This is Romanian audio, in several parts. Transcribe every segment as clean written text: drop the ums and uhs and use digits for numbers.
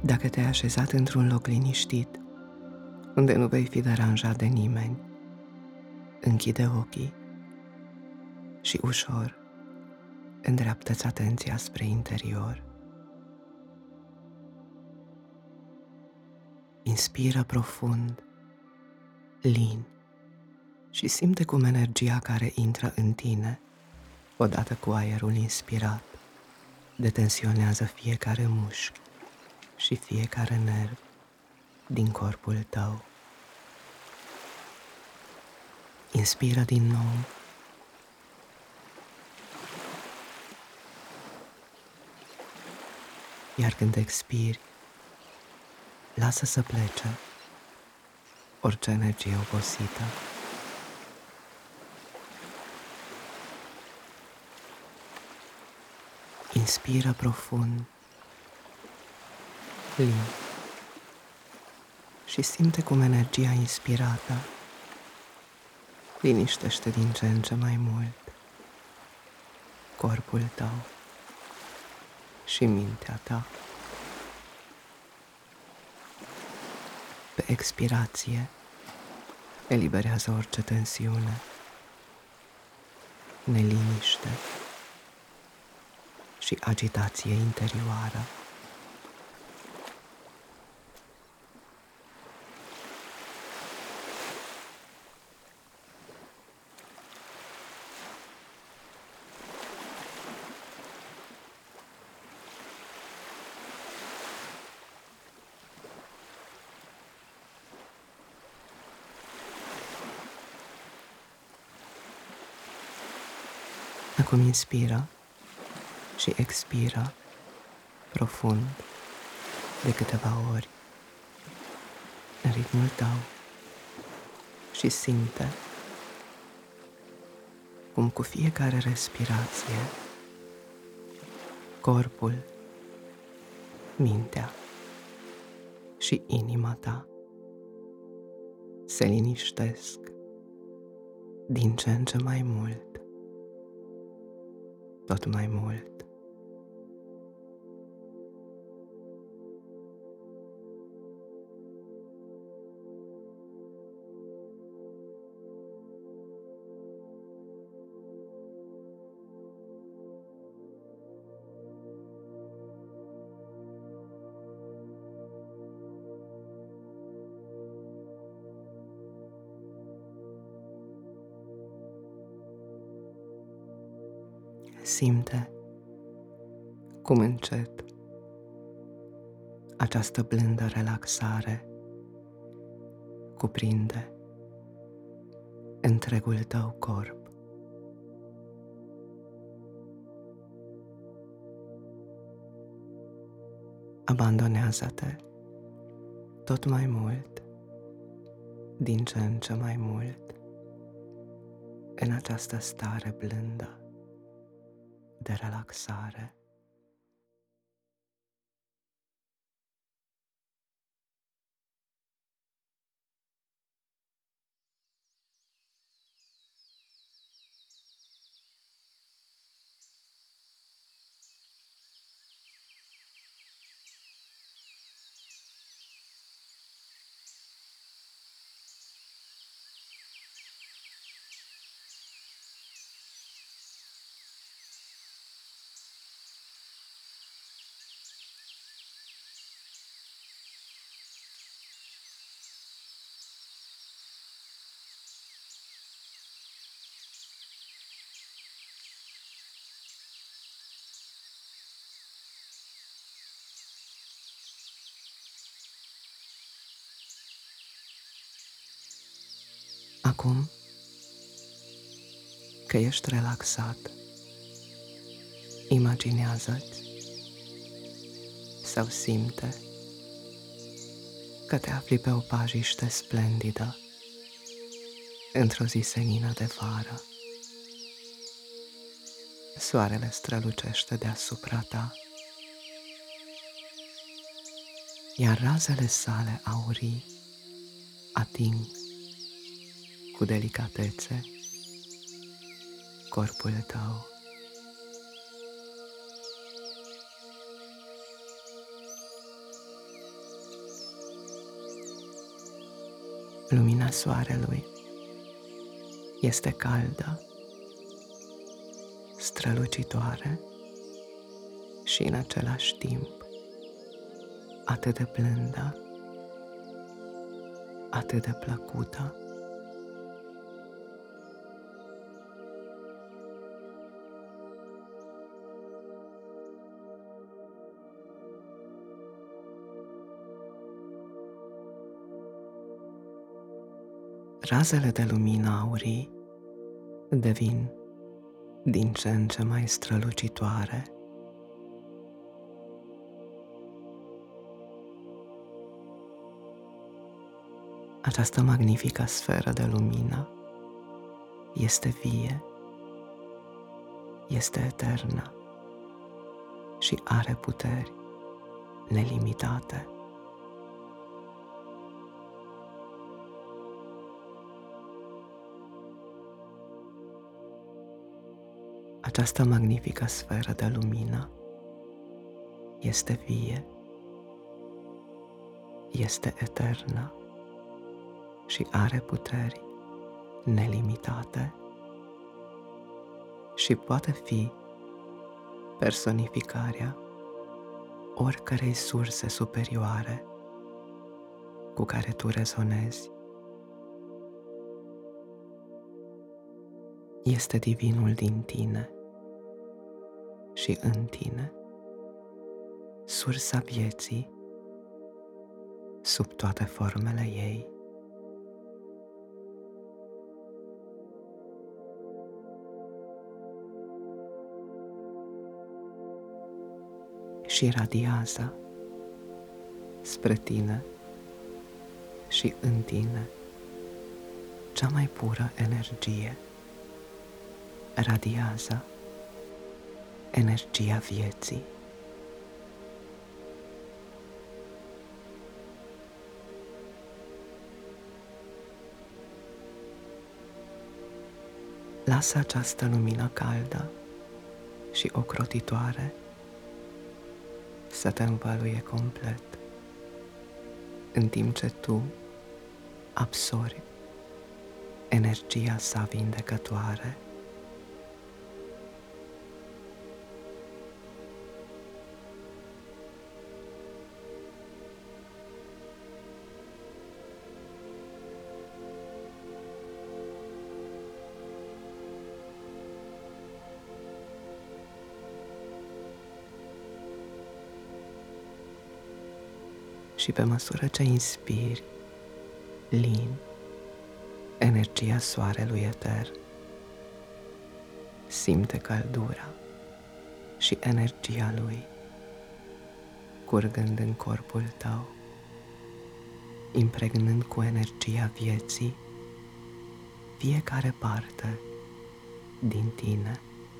Dacă te-ai așezat într-un loc liniștit, unde nu vei fi deranjat de nimeni, închide ochii și ușor îndreaptă-ți atenția spre interior. Inspiră profund, lin și simte cum energia care intră în tine, odată cu aerul inspirat, detensionează fiecare mușchi și fiecare nerv din corpul tău. Inspiră din nou. Iar când expiri, lasă să plece orice energie obosită. Inspiră profund, lin și simte cum energia inspirată liniștește din ce în ce mai mult corpul tău și mintea ta. Pe expirație, eliberează orice tensiune, neliniște și agitație interioară. Acum inspiră și expiră profund de câteva ori în ritmul tău și simte cum cu fiecare respirație corpul, mintea și inima ta se liniștesc din ce în ce mai mult, tot mai mult. Simte cum încet această blândă relaxare cuprinde întregul tău corp. Abandonează-te tot mai mult, din ce în ce mai mult, în această stare blândă de relaxare. Acum că ești relaxat, imaginează-ți sau simte că te afli pe o pajiște splendidă într-o zi senină de vară. Soarele strălucește deasupra ta, iar razele sale aurii ating cu delicatețe corpul tău. Lumina soarelui este caldă, strălucitoare și în același timp atât de blândă, atât de plăcută. Razele de lumină aurii devin din ce în ce mai strălucitoare. Această magnifică sferă de lumină este vie, este eternă și are puteri nelimitate. Această magnifică sferă de lumină este vie, este eternă și are puteri nelimitate și poate fi personificarea oricărei surse superioare cu care tu rezonezi. Este divinul din tine și în tine, sursa vieții sub toate formele ei. Și radiază spre tine și în tine cea mai pură energie. Radiază energia vieții. Lasă această lumină caldă și ocrotitoare să te învăluie complet, în timp ce tu absorbi energia sa vindecătoare. Și pe măsură ce inspiri lin energia soarelui eter, simte căldura și energia lui curgând în corpul tău, impregnând cu energia vieții fiecare parte din tine.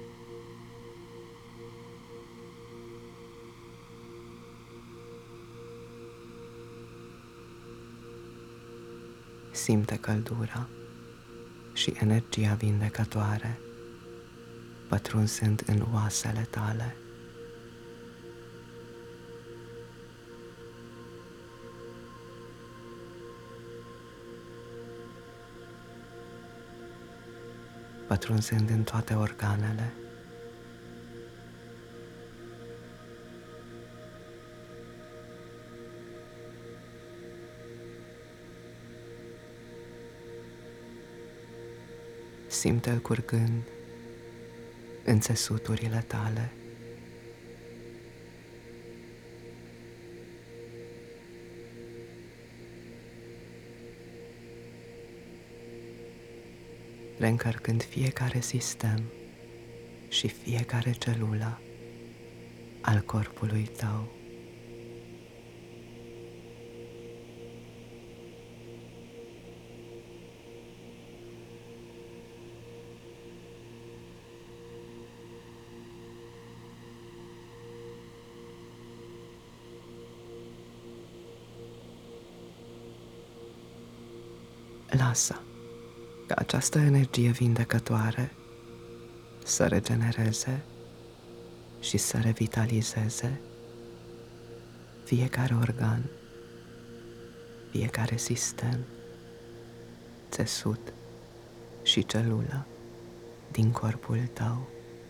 Simte căldura și energia vindecătoare pătrunzând în oasele tale. Pătrunzând în toate organele. Simte-l curgând în țesuturile tale. Reîncărcând fiecare sistem și fiecare celulă al corpului tău. Lasă ca această energie vindecătoare să regenereze și să revitalizeze fiecare organ, fiecare sistem țesut și celulă din corpul tău.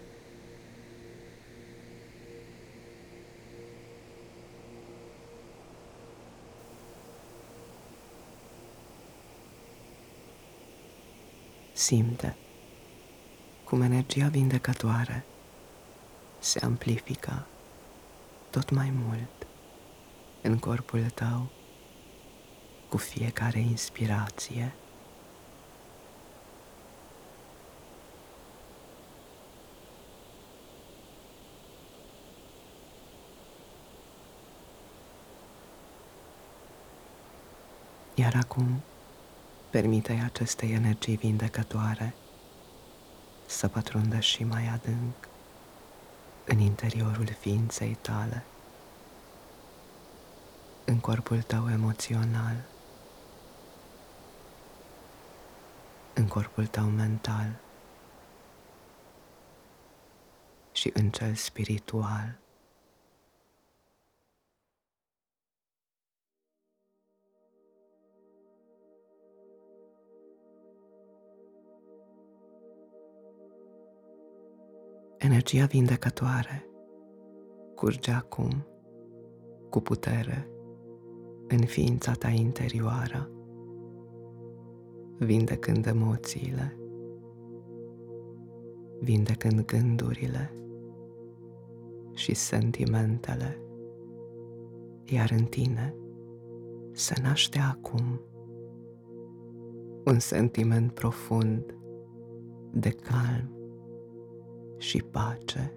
Simte cum energia vindecătoare se amplifică tot mai mult în corpul tău cu fiecare inspirație. Iar acum, permite-i acestei energii vindecătoare să pătrundă și mai adânc în interiorul ființei tale, în corpul tău emoțional, în corpul tău mental și în cel spiritual. Energia vindecătoare curge acum cu putere în ființa ta interioară, vindecând emoțiile, vindecând gândurile și sentimentele, iar în tine se naște acum un sentiment profund de calm și pace.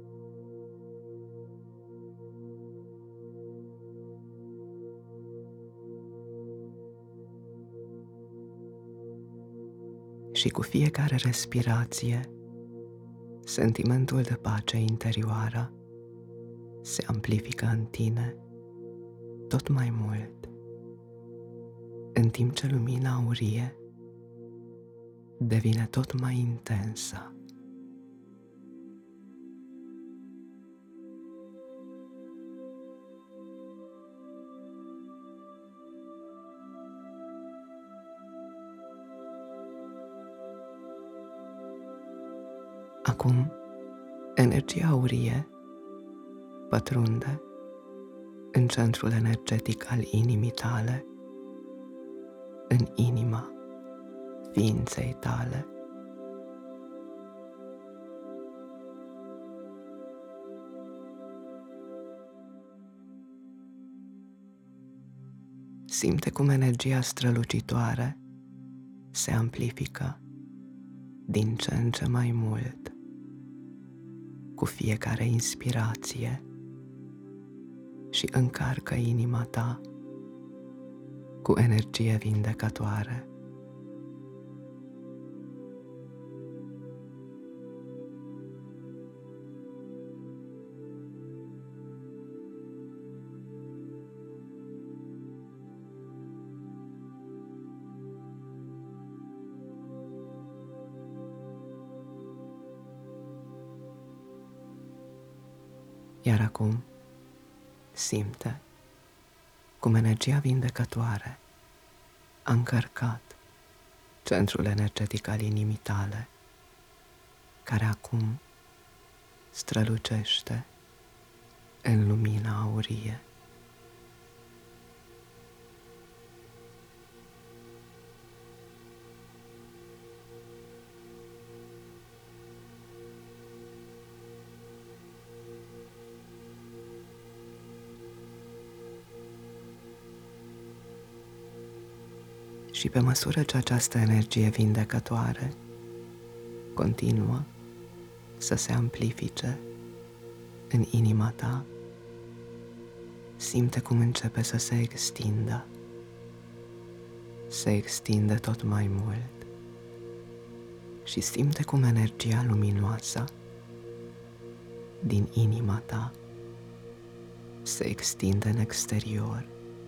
Și cu fiecare respirație, sentimentul de pace interioară se amplifică în tine tot mai mult, în timp ce lumina aurie devine tot mai intensă. Acum, energia aurie pătrunde în centrul energetic al inimii tale, în inima ființei tale. Simte cum energia strălucitoare se amplifică din ce în ce mai mult cu fiecare inspirație și încarcă inima ta cu energie vindecătoare. Iar acum, simte cum energia vindecătoare a încărcat centrul energetic al inimii tale, care acum strălucește în lumina aurie. Și pe măsură ce această energie vindecătoare continuă să se amplifice în inima ta, simte cum începe să se extindă tot mai mult și simte cum energia luminoasă din inima ta se extinde în exterior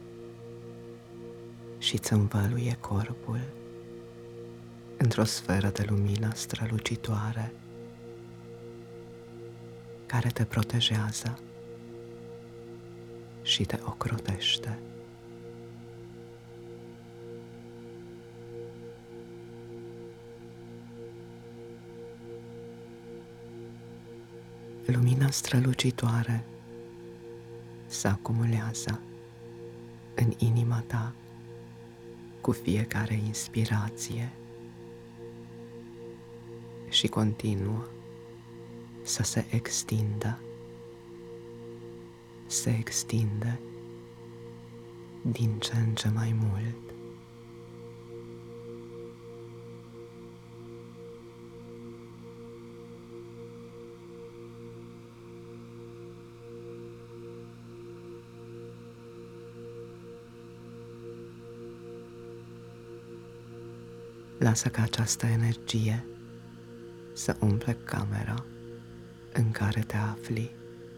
și îți învăluie corpul într-o sferă de lumină strălucitoare care te protejează și te ocrotește. Lumina strălucitoare se acumulează în inima ta cu fiecare inspirație și continuă să se extindă, se extinde din ce în ce mai mult. Lasă ca această energie să umple camera în care te afli,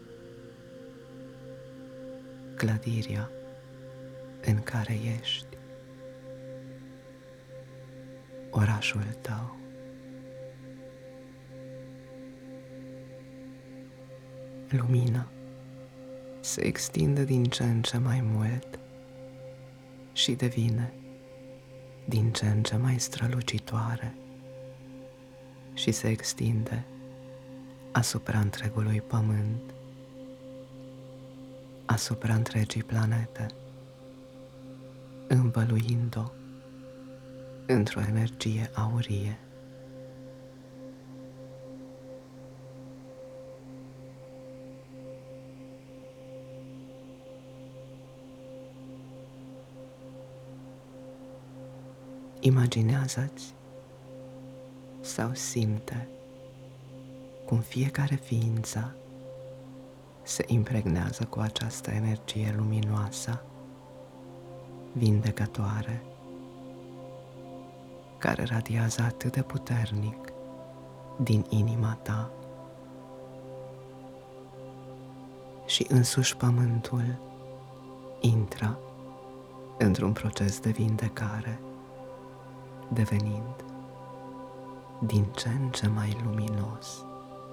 clădirea în care ești, orașul tău. Lumina se extinde din ce în ce mai mult și devine din ce în ce mai strălucitoare și se extinde asupra întregului pământ, asupra întregii planete, învăluind-o într-o energie aurie. Imaginează-ți sau simte cum fiecare ființă se impregnează cu această energie luminoasă, vindecătoare, care radiază atât de puternic din inima ta. Și însuși pământul intră într-un proces de vindecare, devenind din ce în ce mai luminos.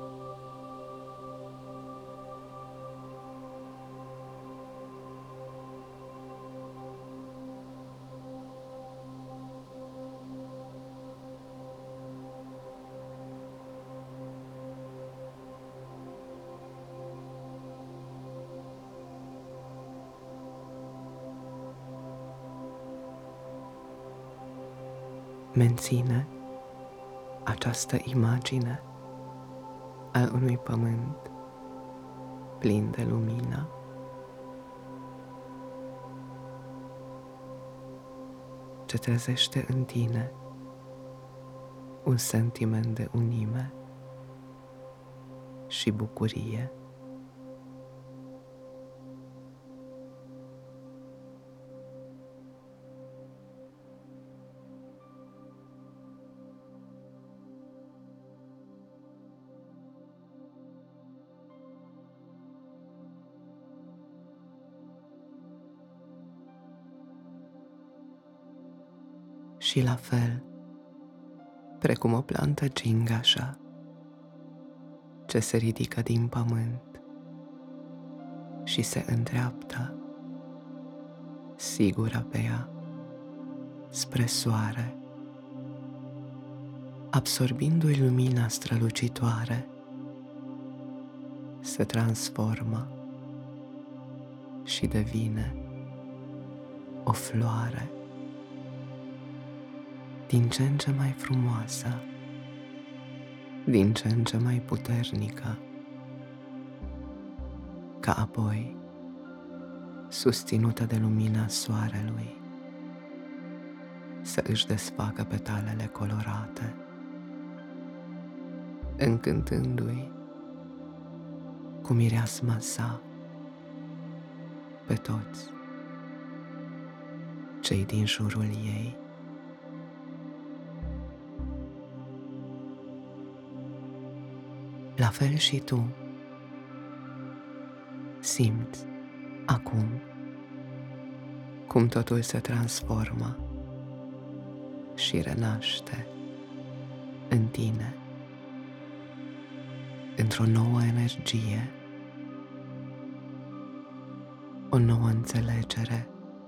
Menține această imagine al unui pământ plin de lumină, ce trezește în tine un sentiment de unime și bucurie. Și la fel, precum o plantă gingașă ce se ridică din pământ și se îndreaptă, sigură pe ea, spre soare, absorbindu-i lumina strălucitoare, se transformă și devine o floare din ce în ce mai frumoasă, din ce în ce mai puternică, ca apoi, susținută de lumina soarelui, să își desfacă petalele colorate, încântându-i cu mireasma sa pe toți cei din jurul ei. La fel și tu simți acum cum totul se transformă și renaște în tine într-o nouă energie, o nouă înțelegere,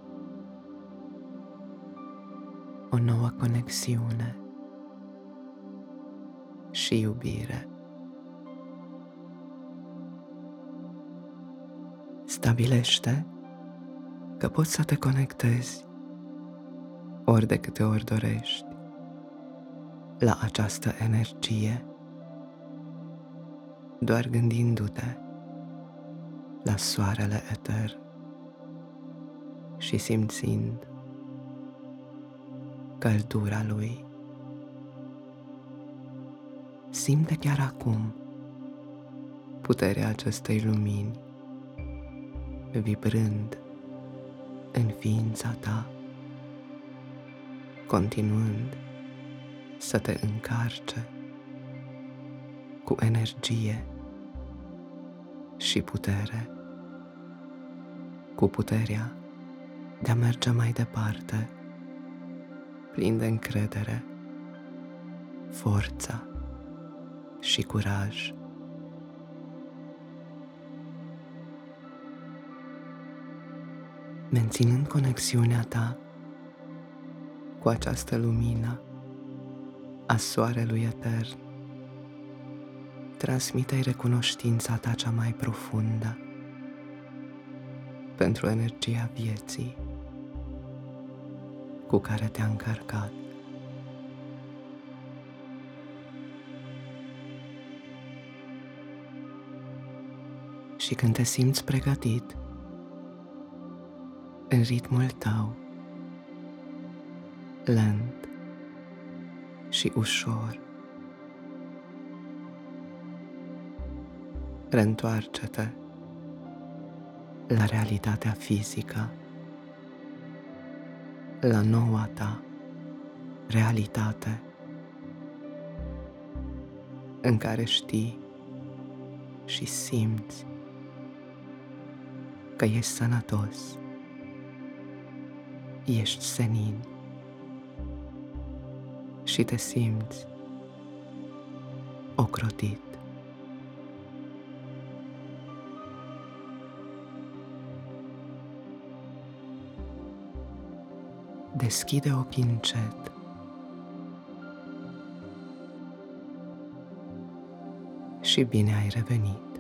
o nouă conexiune și iubire. Stabilește că poți să te conectezi ori de câte ori dorești la această energie, doar gândindu-te la soarele etern și simțind căldura lui. Simte chiar acum puterea acestei lumini vibrând în ființa ta, continuând să te încarce cu energie și putere, cu puterea de a merge mai departe, plin de încredere, forță și curaj. Menținând conexiunea ta cu această lumină a soarelui etern, transmite-i recunoștința ta cea mai profundă pentru energia vieții cu care te-a încărcat. Și când te simți pregătit, în ritmul tău, lent și ușor, reîntoarce-te la realitatea fizică, la noua ta realitate în care știi și simți că ești sănătos, ești senin și te simți ocrotit. Deschide ochii încet și bine ai revenit.